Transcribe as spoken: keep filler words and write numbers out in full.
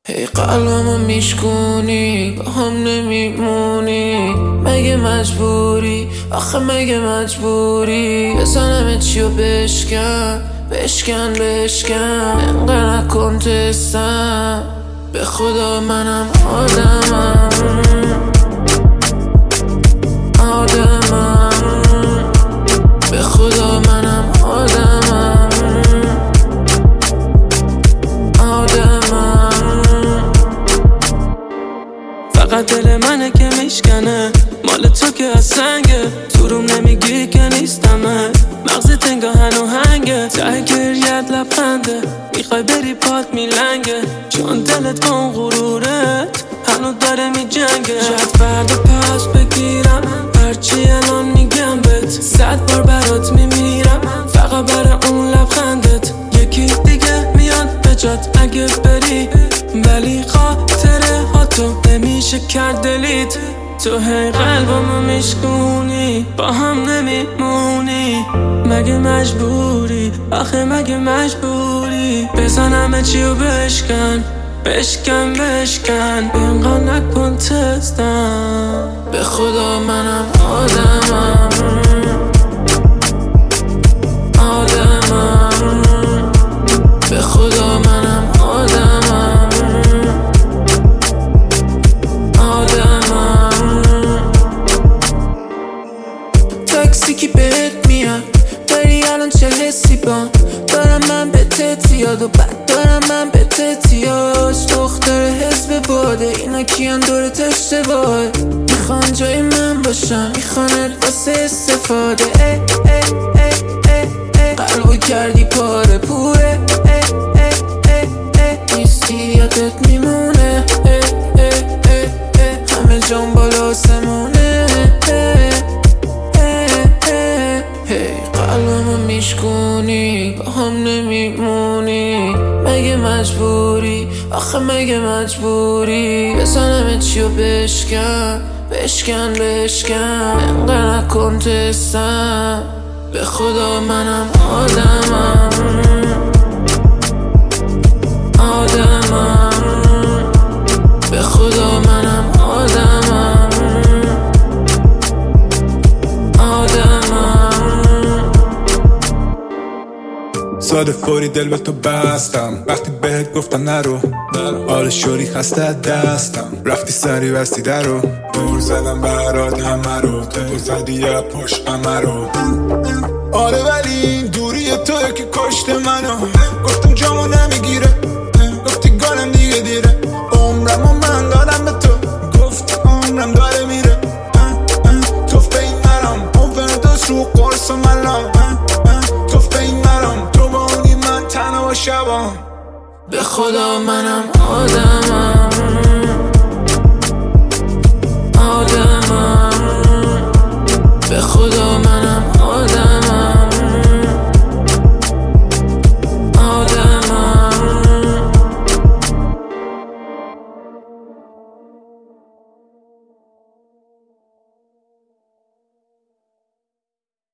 هی قلبمو میشکونی با هم نمیمونی، مگه مجبوری؟ آخه مگه مجبوری؟ بزنم چیو بشکن بشکن بشکن، انقدر نکن تستم، به خدا منم آدمم آدمم، به خدا منم آدمم آدمم. فقط دل منه که میشکنه، مال تو که از سنگه، تو روم نمیگی که نیستمه، مغزت انگاه هنوهنگه، ته گریت لبخنده، میخوای بری پات میلنگه، چون دلت با اون غرورت هنو داره میجنگه. شاید فردا پس بگیرم هرچی الان میگم بهت، صد بار برات میمیرم فقط برای اون لبخندت. یکی دیگه میاد به جات اگه بری، ولی خاطره ها تو نمیشه کرد دلیت. تو هی قلبمو میشکونی با هم نمیمونی، مگه مجبوری؟ آخه مگه مجبوری؟ بزنم چیو بشکن بشکن بشکن، اینقدر نکن تستم، به خدا منم آدمم آدمم، به خدا منم آدمم آدمم. تاکسی کی بهت میاد داری الان چه حسی بام؟ دارم من به تتیاد و بعد دارم من به تتیاش، دختر حزب باده اینا کیان دورت اشتباهه، میخوان جای من باشم میخوانت واسه استفاده. اه اه اه اه اه قلبو کردی پاره پوره، اه اه اه اه نیستی یادت میمونه، اه اه اه اه همه جان بالا آسمونه. قلبمو میشکونی با هم نمیمونی، مگه مجبوری؟ آخه مگه مجبوری؟ بزنم چیو بشکن بشکن بشکن، انقدر نکن تستم، به خدا منم آدمم آدمم، به خدا منم آدمم آدمم. ساده فوری دل به تو بستم، وقتی بهت گفتم نرو، حال شوری خسته از دستم، رفتی سری بستی درو، دور زدم برات همه رو، تو زدی یا پشت همه رو. آره ولی این دوری توی که کشت منو، گفتم جامو نمیگیره، گفتی گالم دیگه دیره، عمرمو من دادم به تو، گفتی عمرم داره میره، تو فین نرم اووردوز رو قرص و ملام، تو فین نرم تو با اونی من تنها و شبام، به خدا منم آدمم